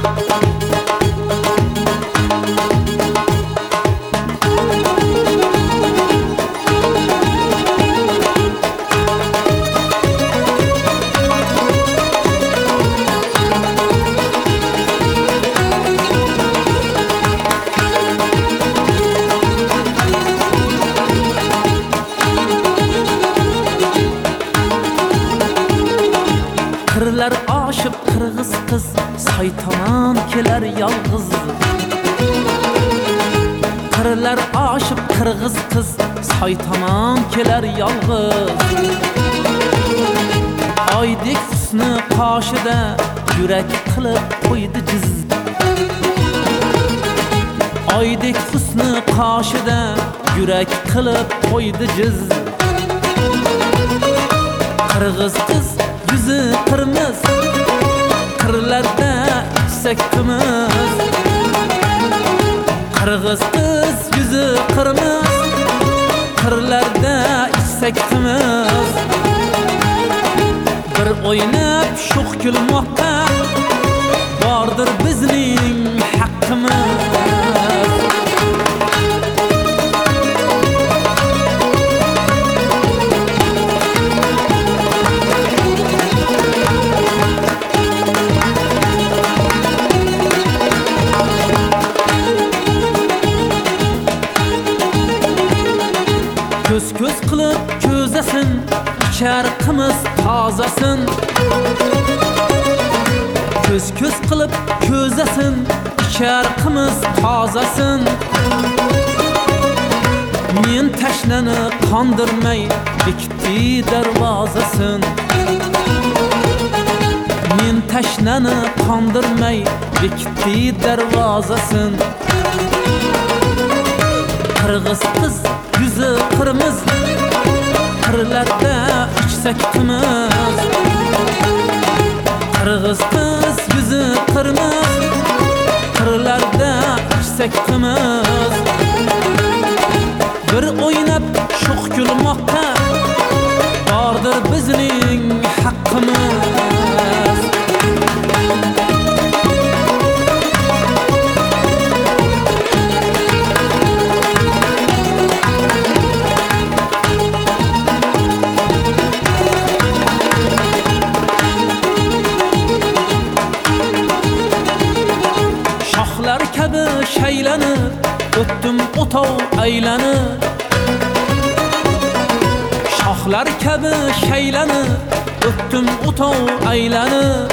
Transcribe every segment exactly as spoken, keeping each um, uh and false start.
Kırlar aşıp kırgız kız, saytanan keler yalgız. Kırlar aşıp kırgız kız, saytanan keler yalgız. Aydik husnu qaşida, yürek kılıp koydu ciz. Aydik husnu qaşida, yürek kılıp koydu ciz. Kırgız kız yüzü kırmız, kırlarda yüksek kımız. Kırgız kız yüzü kırmız, kırlarda yüksek kımız. Bir oynab şoq gülmoqqa, vardır bizning haqqimiz. Köz köz qilib ko'zasin, ichar qimiz tozasin. Köz köz qilib ko'zasin, ichar qimiz tozasin. Men tashnani qondirmay bekitdi darvozasin. Men tashnani qondirmay bekitdi darvozasin. Kırgız kız yüzü kırmız, kırlarda içsek kımız. Kırgız kız yüzü kırmız, kırlarda içsek kımız. Bir oynab şoq gülmoqqa, vardır bizning haqqimiz. Shoxlar kabi shaylanib, o'tdim o'tov aylanib. Shoxlar kabi shaylanib, o'tdim o'tov aylanib.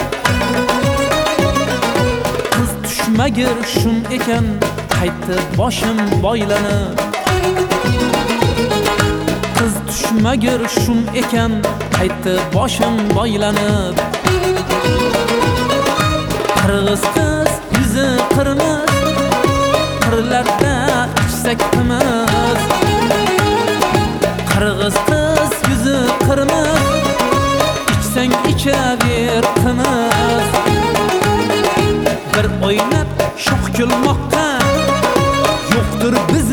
Qiz tushmagir shum ekan, qaytdi boshim boylanib. Qiz tushmagir shum ekan, qaytdi boshim boylanib. Kırgız kız yüzü kırmız, kırlarda içsek kımız. Kırgız kız yüzü kırmız, içsen içever kımız. Bir oynab şoq gülmoqqa, yoktur biz